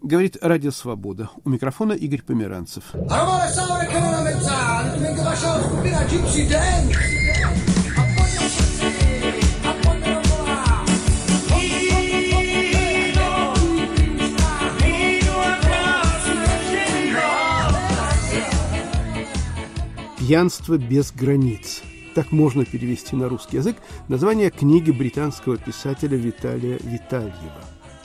Говорит Радио Свобода. У микрофона Игорь Померанцев. «Пьянство без границ». Так можно перевести на русский язык название книги британского писателя Виталия Витальева.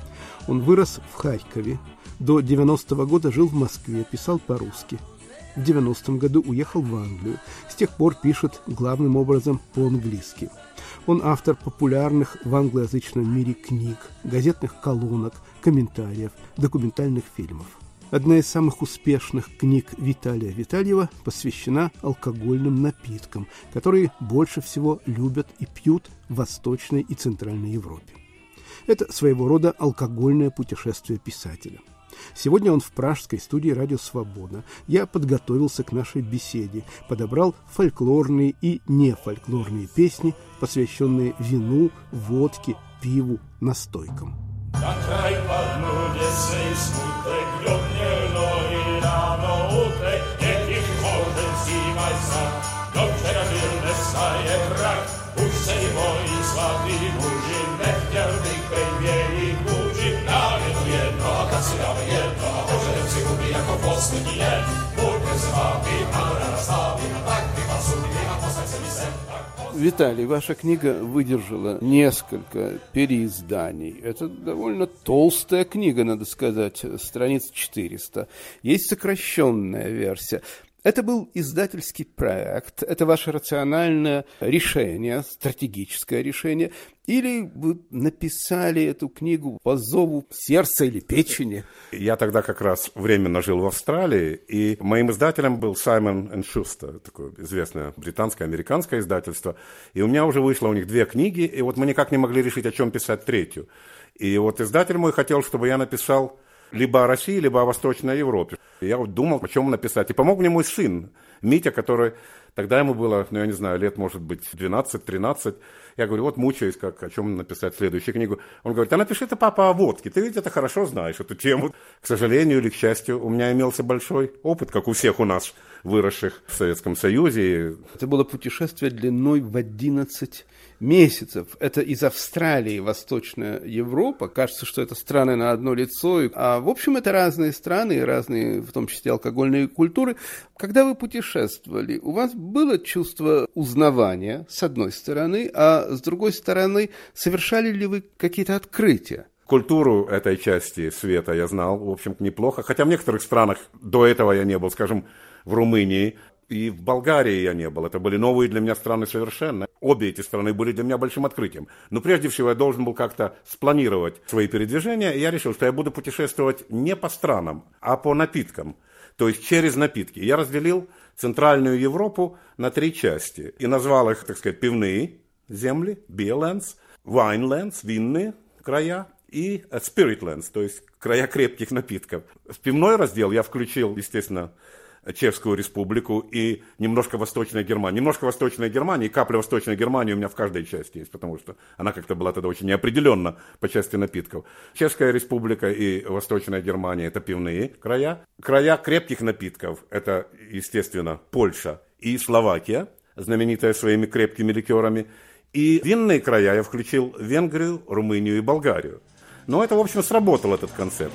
Он вырос в Харькове, до 90-го года жил в Москве, писал по-русски. В 90-м году уехал в Англию, с тех пор пишет главным образом по-английски. Он автор популярных в англоязычном мире книг, газетных колонок, комментариев, документальных фильмов. Одна из самых успешных книг Виталия Витальева посвящена алкогольным напиткам, которые больше всего любят и пьют в Восточной и Центральной Европе. Это своего рода алкогольное путешествие писателя. Сегодня он в пражской студии «Радио Свобода». Я подготовился к нашей беседе, подобрал фольклорные и нефольклорные песни, посвященные вину, водке, пиву, настойкам. Na kraj padnudzie swej smutek, gromnielno i rano utek, niech może zimaj sa, do przerażylne staje krak, uszej moi słabi burzy, nechciałby mieli burzy, nawet jedno, a kasyjawy jedno, a może się gubi jako posły nie, burkę z wami, a nastawi, a tak pasuje, a postać sobie sen. Виталий, ваша книга выдержала несколько переизданий. Это довольно толстая книга, надо сказать, страниц 400. Есть сокращенная версия. Это был издательский проект, это ваше рациональное решение, стратегическое решение, или вы написали эту книгу по зову сердца или печени? Я тогда как раз временно жил в Австралии, и моим издателем был Simon & Schuster, такое известное британское, американское издательство, и у меня уже вышло у них 2 книги, и вот мы никак не могли решить, о чем писать 3-ю. И вот издатель мой хотел, чтобы я написал либо о России, либо о Восточной Европе. Я вот думал, о чем написать. И помог мне мой сын, Митя, который тогда ему было, я не знаю, лет, может быть, 12-13. Я говорю, вот мучаюсь, как, о чем написать следующую книгу. Он говорит, а напиши ты, папа, о водке. Ты ведь это хорошо знаешь, эту тему. К сожалению или к счастью, у меня имелся большой опыт, как у всех у нас, выросших в Советском Союзе. Это было путешествие длиной в 11 месяцев. Это из Австралии, Восточная Европа. Кажется, что это страны на одно лицо. А в общем, это разные страны, разные, в том числе, алкогольные культуры. Когда вы путешествовали, у вас было чувство узнавания, с одной стороны, а с другой стороны, совершали ли вы какие-то открытия? Культуру этой части света я знал, в общем, неплохо. Хотя в некоторых странах до этого я не был, скажем, в Румынии и в Болгарии я не был. Это были новые для меня страны совершенно. Обе эти страны были для меня большим открытием. Но прежде всего я должен был как-то спланировать свои передвижения. И я решил, что я буду путешествовать не по странам, а по напиткам. То есть через напитки. Я разделил Центральную Европу на 3 части. И назвал их, так сказать, пивные земли, beer lands, wine lands, винные края, и spirit lands, то есть края крепких напитков. В пивной раздел я включил, естественно, Чешскую Республику и немножко Восточной Германии. Немножко Восточной Германии, капля Восточной Германии у меня в каждой части есть, потому что она как-то была тогда очень неопределенна по части напитков. Чешская Республика и Восточная Германия – это пивные края. Края крепких напитков – это, естественно, Польша и Словакия, знаменитая своими крепкими ликерами. И винные края я включил Венгрию, Румынию и Болгарию. Но это, в общем, сработал этот концепт.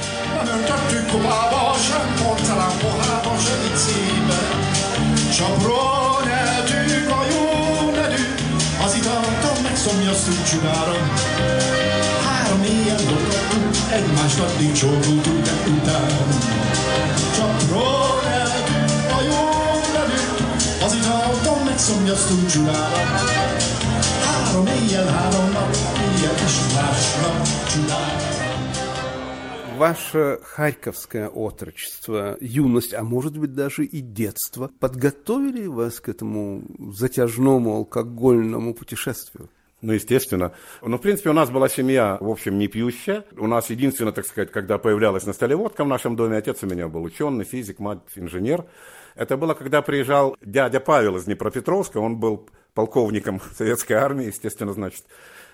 Ваше харьковское отрочество, юность, а может быть даже и детство, подготовили вас к этому затяжному алкогольному путешествию? Ну, естественно. Ну, в принципе, у нас была семья, в общем, не пьющая. У нас единственное, так сказать, когда появлялась на столе водка в нашем доме, отец у меня был ученый, физик, мать инженер. Это было, когда приезжал дядя Павел из Днепропетровска, он был полковником советской армии, естественно, значит,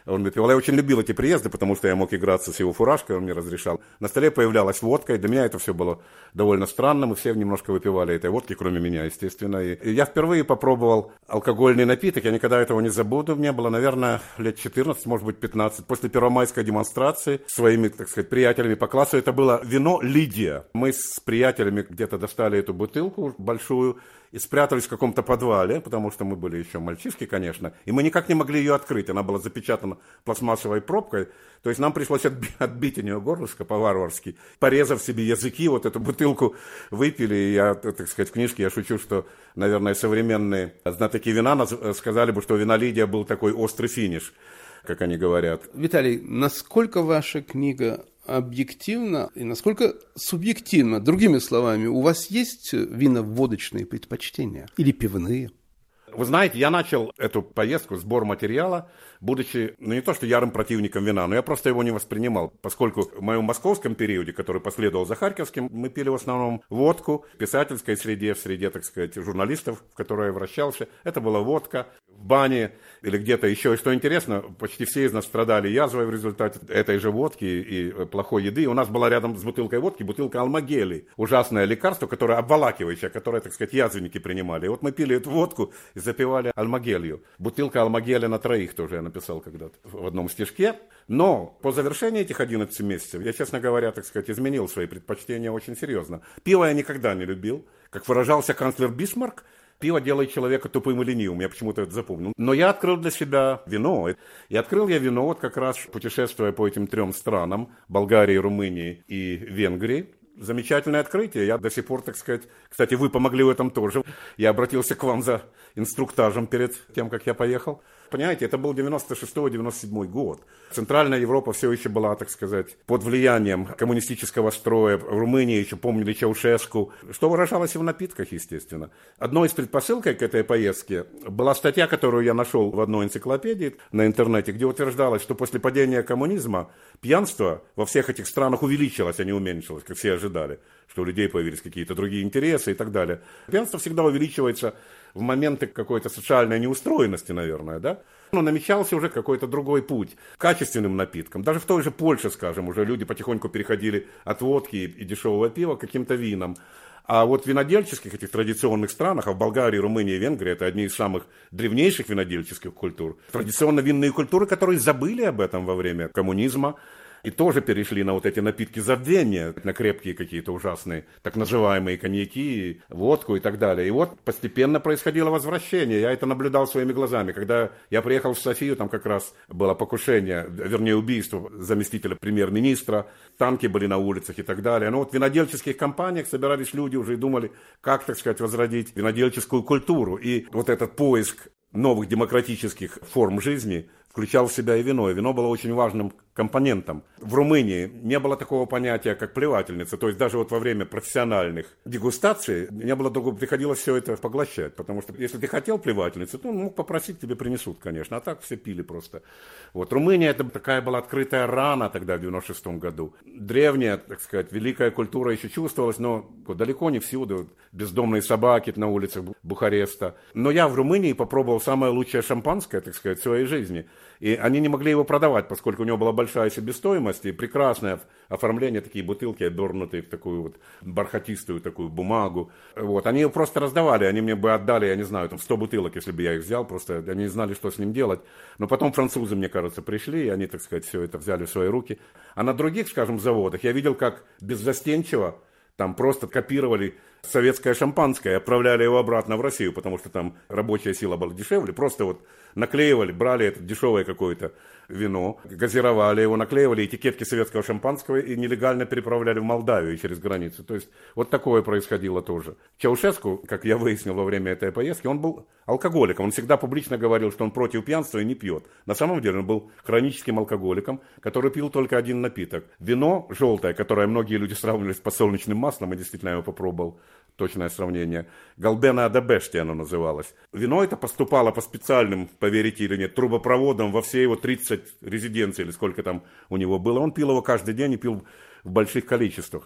Он выпивал. Я очень любил эти приезды, потому что я мог играться с его фуражкой, он мне разрешал. На столе появлялась водка, и для меня это все было довольно странно. Мы все немножко выпивали этой водки, кроме меня, естественно. И я впервые попробовал алкогольный напиток, я никогда этого не забуду. Мне было, наверное, лет 14, может быть, 15. После первомайской демонстрации с своими, так сказать, приятелями по классу, это было вино «Лидия». Мы с приятелями где-то достали эту бутылку большую и спрятались в каком-то подвале, потому что мы были еще мальчишки, конечно, и мы никак не могли ее открыть. Она была запечатана пластмассовой пробкой, то есть нам пришлось отбить у нее горлышко по-варварски, порезав себе языки, вот эту бутылку выпили. И я, так сказать, в книжке я шучу, что, наверное, современные знатоки вина сказали бы, что вина «Лидия» был такой острый финиш, как они говорят. Виталий, насколько ваша книга объективно и насколько субъективно? Другими словами, у вас есть вино-водочные предпочтения или пивные? Вы знаете, я начал эту поездку, сбор материала, будучи, не то что ярым противником вина, но я просто его не воспринимал, поскольку в моем московском периоде, который последовал за харьковским, мы пили в основном водку в писательской среде, в среде, так сказать, журналистов, в которой я вращался. Это была водка в бане или где-то еще. И что интересно, почти все из нас страдали язвой в результате этой же водки и плохой еды. И у нас была рядом с бутылкой водки бутылка Алмагели, ужасное лекарство, которое обволакивающее, которое, так сказать, язвенники принимали. И вот мы пили эту водку и запивали Алмагелью. Бутылка Алмагели на троих тоже я написал когда-то в одном стишке. Но по завершении этих 11 месяцев я, честно говоря, так сказать, изменил свои предпочтения очень серьезно. Пиво я никогда не любил. Как выражался канцлер Бисмарк, пиво делает человека тупым и ленивым. Я почему-то это запомнил. Но я открыл для себя вино. И открыл я вино вот как раз путешествуя по этим 3 странам, Болгарии, Румынии и Венгрии. Замечательное открытие. Я до сих пор, так сказать, кстати, вы помогли в этом тоже. Я обратился к вам за инструктажем перед тем, как я поехал. Понимаете, это был 96-97 год. Центральная Европа все еще была, так сказать, под влиянием коммунистического строя. В Румынии еще помнили Чаушеску, что выражалось и в напитках, естественно. Одной из предпосылок к этой поездке была статья, которую я нашел в одной энциклопедии на интернете, где утверждалось, что после падения коммунизма пьянство во всех этих странах увеличилось, а не уменьшилось, как все ожидали, что у людей появились какие-то другие интересы и так далее. Пьянство всегда увеличивается в моменты какой-то социальной неустроенности, наверное, да? Но намечался уже какой-то другой путь к качественным напиткам. Даже в той же Польше, скажем, уже люди потихоньку переходили от водки и дешевого пива к каким-то винам. А вот в винодельческих этих традиционных странах, а в Болгарии, Румынии и Венгрии, это одни из самых древнейших винодельческих культур, традиционно винные культуры, которые забыли об этом во время коммунизма, и тоже перешли на вот эти напитки забвения, на крепкие какие-то ужасные, так называемые коньяки, водку и так далее. И вот постепенно происходило возвращение. Я это наблюдал своими глазами. Когда я приехал в Софию, там как раз было покушение, вернее убийство заместителя премьер-министра, танки были на улицах и так далее. Но вот в винодельческих компаниях собирались люди уже и думали, как, так сказать, возродить винодельческую культуру. И вот этот поиск новых демократических форм жизни включал в себя и вино. И вино было очень важным компонентом. В Румынии не было такого понятия, как плевательница. То есть даже вот во время профессиональных дегустаций не было другого, приходилось все это поглощать. Потому что если ты хотел плевательницу, то мог попросить, тебе принесут, конечно. А так все пили просто. Вот Румыния, это такая была открытая рана тогда, в 96-м году. Древняя, так сказать, великая культура еще чувствовалась, но далеко не всюду. Бездомные собаки на улицах Бухареста. Но я в Румынии попробовал самое лучшее шампанское, так сказать, в своей жизни. И они не могли его продавать, поскольку у него была большая себестоимость и прекрасное оформление, такие бутылки, обернутые в такую вот бархатистую такую бумагу. Вот. Они его просто раздавали, они мне бы отдали, я не знаю, там 100 бутылок, если бы я их взял, просто они не знали, что с ним делать. Но потом французы, мне кажется, пришли, и они, так сказать, все это взяли в свои руки. А на других, скажем, заводах я видел, как беззастенчиво там просто копировали советское шампанское и отправляли его обратно в Россию, потому что там рабочая сила была дешевле. Просто вот наклеивали, брали это дешевое какое-то вино, газировали его, наклеивали этикетки советского шампанского и нелегально переправляли в Молдавию через границу. То есть вот такое происходило тоже. Чаушеску, как я выяснил во время этой поездки, он был алкоголиком. Он всегда публично говорил, что он против пьянства и не пьет. На самом деле он был хроническим алкоголиком, который пил только один напиток. Вино желтое, которое многие люди сравнивали с подсолнечным маслом, и действительно я его попробовал. Точное сравнение. Галбена Адабешти оно называлось. Вино это поступало по специальным, поверите или нет, трубопроводам во все его 30 резиденций, или сколько там у него было. Он пил его каждый день и пил в больших количествах.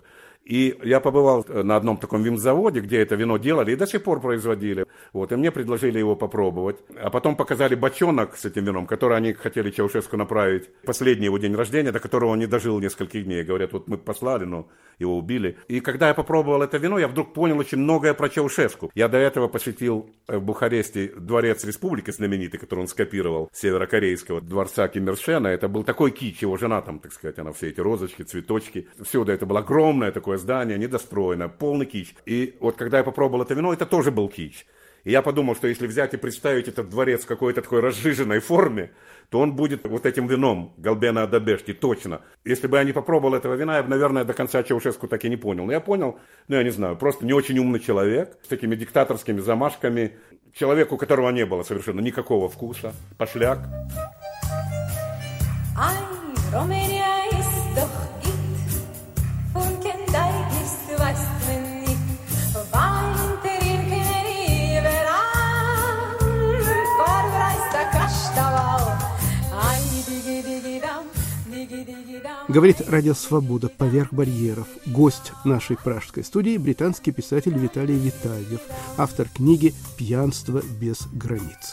И я побывал на одном таком винзаводе, где это вино делали и до сих пор производили. Вот, и мне предложили его попробовать. А потом показали бочонок с этим вином, который они хотели Чаушеску направить. Последний его день рождения, до которого он не дожил нескольких дней. Говорят, вот мы послали, но его убили. И когда я попробовал это вино, я вдруг понял очень многое про Чаушеску. Я до этого посетил в Бухаресте дворец республики знаменитый, который он скопировал с северокорейского дворца Ким Ир Сена. Это был такой кич, его жена там, так сказать, она все эти розочки, цветочки. Всюду это было огромное такое здание, недостроенное, полный кич. И вот когда я попробовал это вино, это тоже был кич. И я подумал, что если взять и представить этот дворец в какой-то такой разжиженной форме, то он будет вот этим вином Галбена Адабешти, точно. Если бы я не попробовал этого вина, я бы, наверное, до конца Чаушеску так и не понял. Но я понял, я не знаю, просто не очень умный человек, с такими диктаторскими замашками. Человек, у которого не было совершенно никакого вкуса, пошляк. Говорит Радио Свобода поверх барьеров. Гость нашей пражской студии – британский писатель Виталий Витальев, автор книги «Пьянство без границ».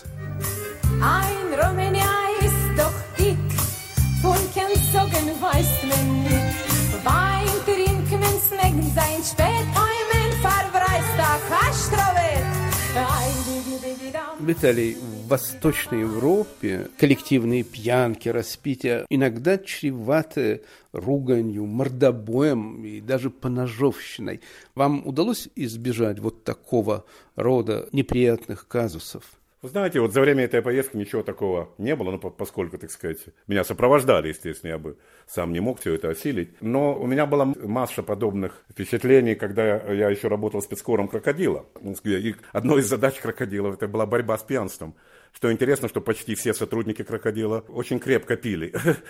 Виталий, в Восточной Европе коллективные пьянки, распития иногда чреваты руганью, мордобоем и даже поножовщиной. Вам удалось избежать вот такого рода неприятных казусов? Вы знаете, вот за время этой поездки ничего такого не было, поскольку, так сказать, меня сопровождали, естественно, я бы сам не мог все это осилить. Но у меня была масса подобных впечатлений, когда я еще работал спецкором «Крокодила» в Москве. И одной из задач «Крокодилов» это была борьба с пьянством. Что интересно, что почти все сотрудники «Крокодила» очень крепко пили.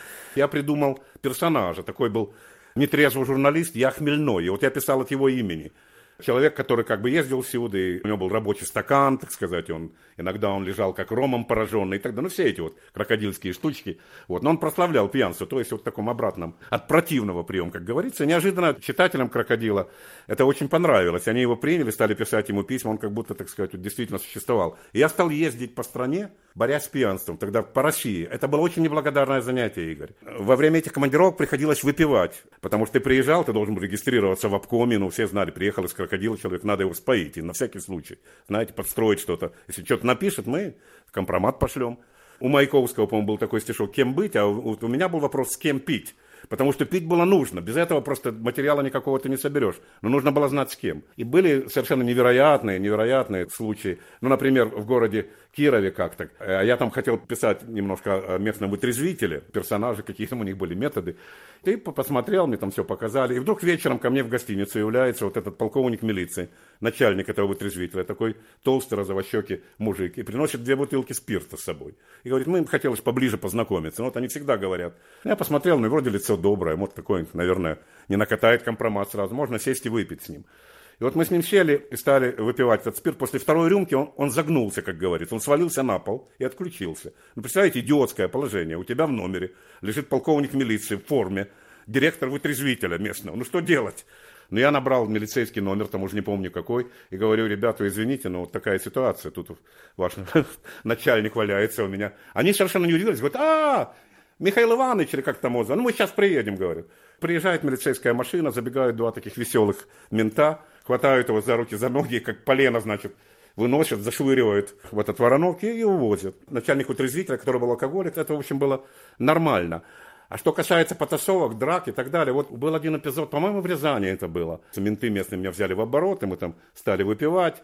Я придумал персонажа, такой был нетрезвый журналист, я Хмельной, и вот я писал от его имени. Человек, который как бы ездил всюду, и у него был рабочий стакан, так сказать, иногда он лежал как ромом пораженный и так далее, все эти вот крокодильские штучки. Вот. Но он прославлял пьянство, то есть вот в таком обратном, от противного приема, как говорится. Неожиданно читателям «Крокодила» это очень понравилось. Они его приняли, стали писать ему письма, он как будто, так сказать, действительно существовал. И я стал ездить по стране, борясь с пьянством, тогда по России. Это было очень неблагодарное занятие, Игорь. Во время этих командировок приходилось выпивать, потому что ты приезжал, ты должен был регистрироваться в обкоме, все знали, приехал из «Крокодила» человек, надо его споить, и на всякий случай, знаете, подстроить что-то. Если что-то напишет, мы компромат пошлем. У Маяковского, по-моему, был такой стишок «Кем быть?», а у меня был вопрос «С кем пить?». Потому что пить было нужно. Без этого просто материала никакого ты не соберешь. Но нужно было знать с кем. И были совершенно невероятные случаи. Например, в городе Кирове как-то. Я там хотел писать немножко о местном вытрезвителе. Персонажи, какие там у них были методы. И посмотрел, мне там все показали. И вдруг вечером ко мне в гостиницу является вот этот полковник милиции, начальник этого вытрезвителя, такой толстый, розовощекий мужик. И приносит 2 бутылки спирта с собой. И говорит, им хотелось поближе познакомиться. Вот они всегда говорят. Я посмотрел, вроде лицо доброе, вот такой, наверное, не накатает компромат сразу. Можно сесть и выпить с ним. И вот мы с ним сели и стали выпивать этот спирт. После 2-й рюмки он загнулся, как говорится. Он свалился на пол и отключился. Представляете, идиотское положение. У тебя в номере лежит полковник милиции в форме, директор вытрезвителя местного. Что делать? Я набрал милицейский номер, там уже не помню какой, и говорю, ребята, извините, но вот такая ситуация. Тут ваш начальник валяется у меня. Они совершенно не удивились. Говорят, Михаил Иванович, или как там его зовут, мы сейчас приедем, говорят. Приезжает милицейская машина, забегают 2 таких веселых мента, хватают его за руки, за ноги, как полено, выносят, зашвыривают в этот воронок и увозят. Начальник вытрезвителя, который был алкоголик, это, в общем, было нормально. А что касается потасовок, драк и так далее, вот был один эпизод, по-моему, в Рязани это было. Менты местные меня взяли в оборот, и мы там стали выпивать.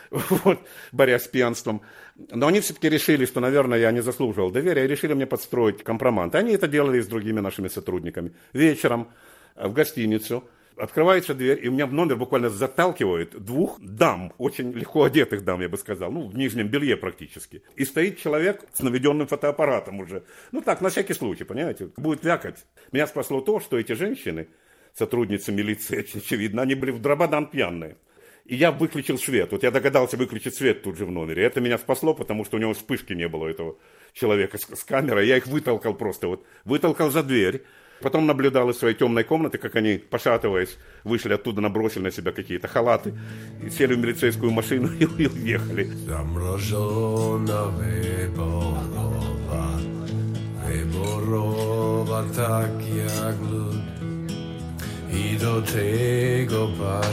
Борясь с пьянством. Но они все-таки решили, что, наверное, я не заслуживал доверия, и решили мне подстроить компромат. Они это делали с другими нашими сотрудниками. Вечером в гостиницу открывается дверь, и у меня в номер буквально заталкивают 2 дам, очень легко одетых дам, я бы сказал, в нижнем белье практически. И стоит человек с наведенным фотоаппаратом уже. Так, на всякий случай, понимаете, будет вякать. Меня спасло то, что эти женщины, сотрудницы милиции, очевидно, они были в драбадан пьяные. И я выключил свет. Вот я догадался выключить свет тут же в номере. Это меня спасло, потому что у него вспышки не было, этого человека с камерой. Я их вытолкал просто. Вытолкал за дверь. Потом наблюдал из своей темной комнаты, как они, пошатываясь, вышли оттуда, набросили на себя какие-то халаты, и сели в милицейскую машину и уехали. I do tego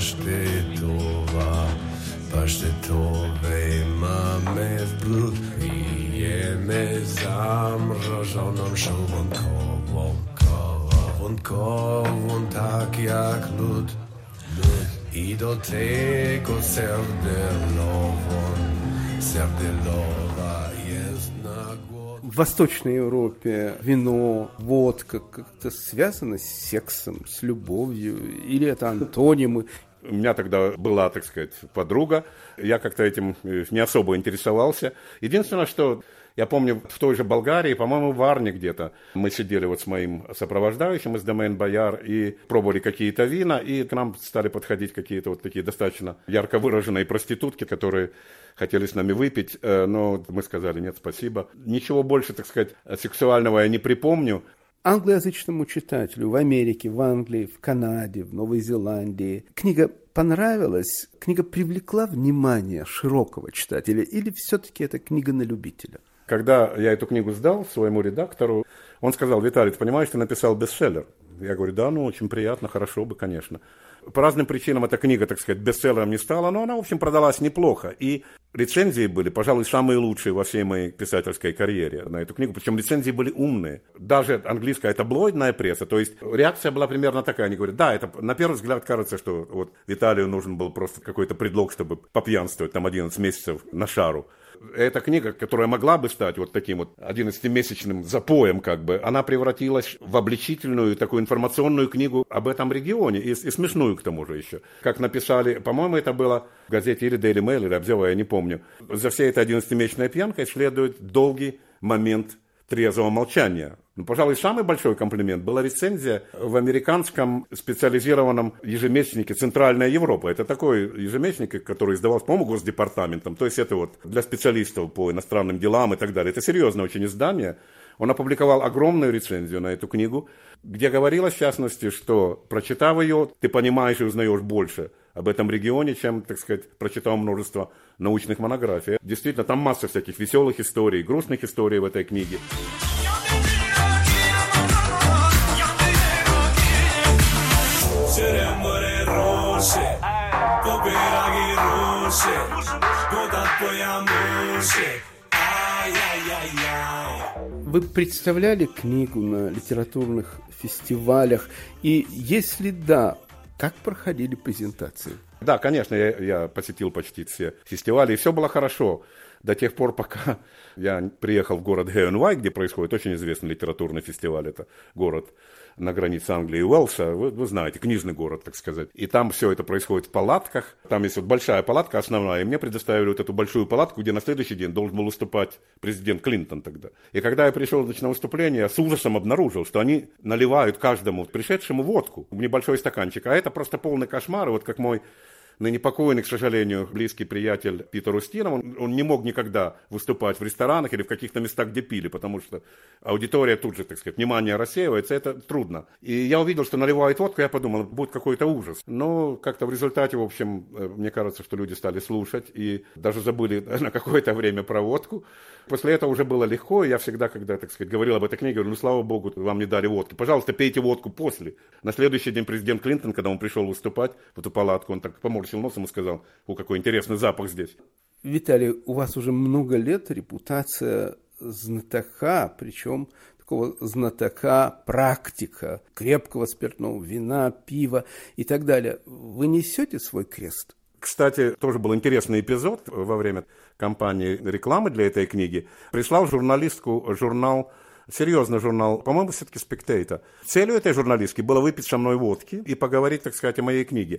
pasztetowej mamy w brud i jemy zamrożoną szałwonkową, kawunkową, tak jak lód. I do tego serdelowa jest na głowę. В Восточной Европе вино, водка как-то связано с сексом, с любовью, или это антонимы? У меня тогда была, так сказать, подруга, я как-то этим не особо интересовался. Единственное, что я помню, в той же Болгарии, по-моему, в Варне где-то, мы сидели вот с моим сопровождающим из Домен Бояр и пробовали какие-то вина, и к нам стали подходить какие-то вот такие достаточно ярко выраженные проститутки, которые хотели с нами выпить, но мы сказали нет, спасибо. Ничего больше, так сказать, сексуального я не припомню. Англоязычному читателю в Америке, в Англии, в Канаде, в Новой Зеландии книга понравилась, книга привлекла внимание широкого читателя, или все-таки это книга на любителя? Когда я эту книгу сдал своему редактору, он сказал: Виталий, ты понимаешь, ты написал бестселлер? Я говорю: да, ну очень приятно, хорошо бы, конечно. По разным причинам эта книга, так сказать, бестселлером не стала, но она, в общем, продалась неплохо. И рецензии были, пожалуй, самые лучшие во всей моей писательской карьере на эту книгу. Причем рецензии были умные. Даже английская таблоидная пресса. То есть реакция была примерно такая. Они говорят: да, это на первый взгляд кажется, что вот Виталию нужен был просто какой-то предлог, чтобы попьянствовать там 11 месяцев на шару. Эта книга, которая могла бы стать вот таким вот 11-месячным запоем, как бы, она превратилась в обличительную такую информационную книгу об этом регионе, и смешную к тому же еще. Как написали, по-моему, это было в газете или Daily Mail, или Observer, я не помню. За всей этой 11-месячной пьянкой следует долгий момент трезвого молчания. Ну, пожалуй, самый большой комплимент была рецензия в американском специализированном ежемесячнике «Центральная Европа». Это такой ежемесячник, который издавался, по-моему, Госдепартаментом. То есть это вот для специалистов по иностранным делам и так далее. Это серьезное очень издание. Он опубликовал огромную рецензию на эту книгу, где говорилось, в частности, что, прочитав ее, ты понимаешь и узнаешь больше об этом регионе, чем, так сказать, прочитав множество научных монографий. Действительно, там масса всяких веселых историй, грустных историй в этой книге. Вы представляли книгу на литературных фестивалях? И если да, как проходили презентации? Да, конечно, я посетил почти все фестивали, и все было хорошо. До тех пор, пока я приехал в город Геонвай, где происходит очень известный литературный фестиваль. Это город на границе Англии и Уэльса. Вы знаете, книжный город, так сказать. И там все это происходит в палатках. Там есть вот большая палатка основная. И мне предоставили вот эту большую палатку, где на следующий день должен был выступать президент Клинтон тогда. И когда я пришел на выступление, я с ужасом обнаружил, что они наливают каждому пришедшему водку в небольшой стаканчик. А это просто полный кошмар. И вот как мой ныне покойный, к сожалению, близкий приятель Питер Устинов, он не мог никогда выступать в ресторанах или в каких-то местах, где пили, потому что аудитория тут же, так сказать, внимание рассеивается, это трудно. И я увидел, что наливают водку, я подумал, будет какой-то ужас. Но как-то в результате, в общем, мне кажется, что люди стали слушать и даже забыли на какое-то время про водку. После этого уже было легко, и я всегда, когда, так сказать, говорил об этой книге, говорю: ну, слава богу, вам не дали водки. Пожалуйста, пейте водку после. На следующий день президент Клинтон, когда он пришел выступать в эту палатку, он так поморщил носом и сказал: о, какой интересный запах здесь. Виталий, у вас уже много лет репутация знатока, причем такого знатока, практика, крепкого спиртного, вина, пива и так далее. Вы несете свой крест? Кстати, тоже был интересный эпизод во время кампании рекламы для этой книги. Прислал журналистку журнал, серьезный журнал, по-моему, все-таки «Спектейтор». Целью этой журналистки было выпить со мной водки и поговорить, так сказать, о моей книге.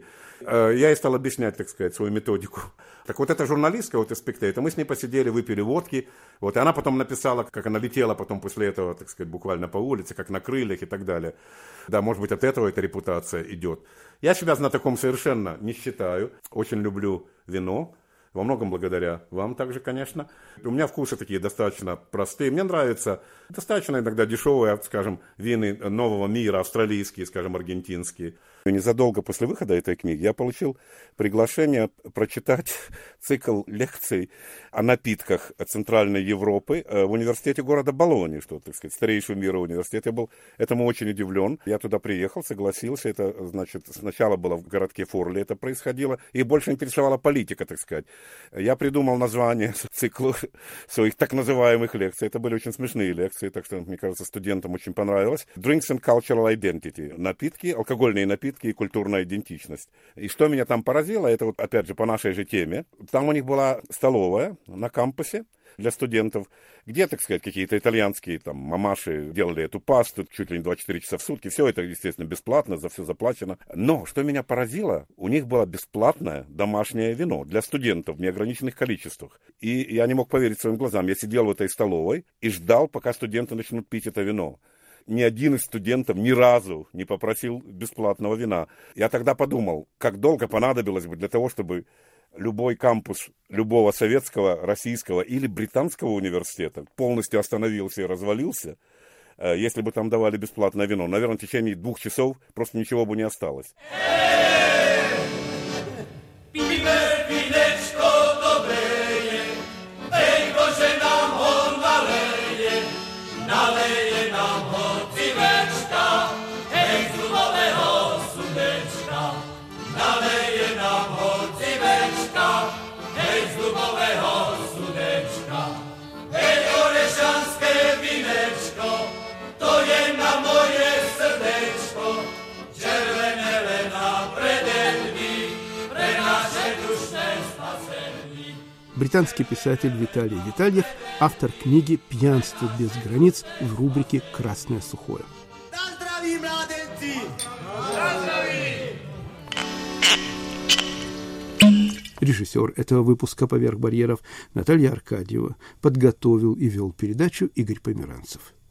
Я ей стал объяснять, так сказать, свою методику. Так вот, эта журналистка, вот из «Спектейтор», мы с ней посидели, выпили водки, вот, и она потом написала, как она летела потом после этого, так сказать, буквально по улице, как на крыльях и так далее. Да, может быть, от этого эта репутация идет. Я себя знатоком совершенно не считаю. Очень люблю вино, во многом благодаря вам также, конечно. У меня вкусы такие достаточно простые. Мне нравятся достаточно иногда дешевые, скажем, вины нового мира, австралийские, скажем, аргентинские. И незадолго после выхода этой книги я получил приглашение прочитать цикл лекций о напитках Центральной Европы в университете города Болоньи, что, так сказать, старейший мира университет. Я был этому очень удивлен. Я туда приехал, согласился. Это, значит, сначала было в городке Форли это происходило, и больше интересовала политика, так сказать. Я придумал название циклу своих так называемых лекций. Это были очень смешные лекции, так что, мне кажется, студентам очень понравилось. Drinks and Cultural Identity. Напитки, алкогольные напитки и культурная идентичность. И что меня там поразило, это вот опять же по нашей же теме. Там у них была столовая на кампусе для студентов, где, так сказать, какие-то итальянские там мамаши делали эту пасту чуть ли не 24 часа в сутки. Все это, естественно, бесплатно, за все заплачено. Но, что меня поразило, у них было бесплатное домашнее вино для студентов в неограниченных количествах. И я не мог поверить своим глазам. Я сидел в этой столовой и ждал, пока студенты начнут пить это вино. Ни один из студентов ни разу не попросил бесплатного вина. Я тогда подумал, как долго понадобилось бы для того, чтобы любой кампус любого советского, российского или британского университета полностью остановился и развалился, если бы там давали бесплатное вино. Наверное, в течение 2 часов просто ничего бы не осталось. Британский писатель Виталий Витальев, автор книги «Пьянство без границ» в рубрике «Красное сухое». Режиссер этого выпуска «Поверх барьеров» Наталья Аркадьева. Подготовил и вел передачу Игорь Померанцев.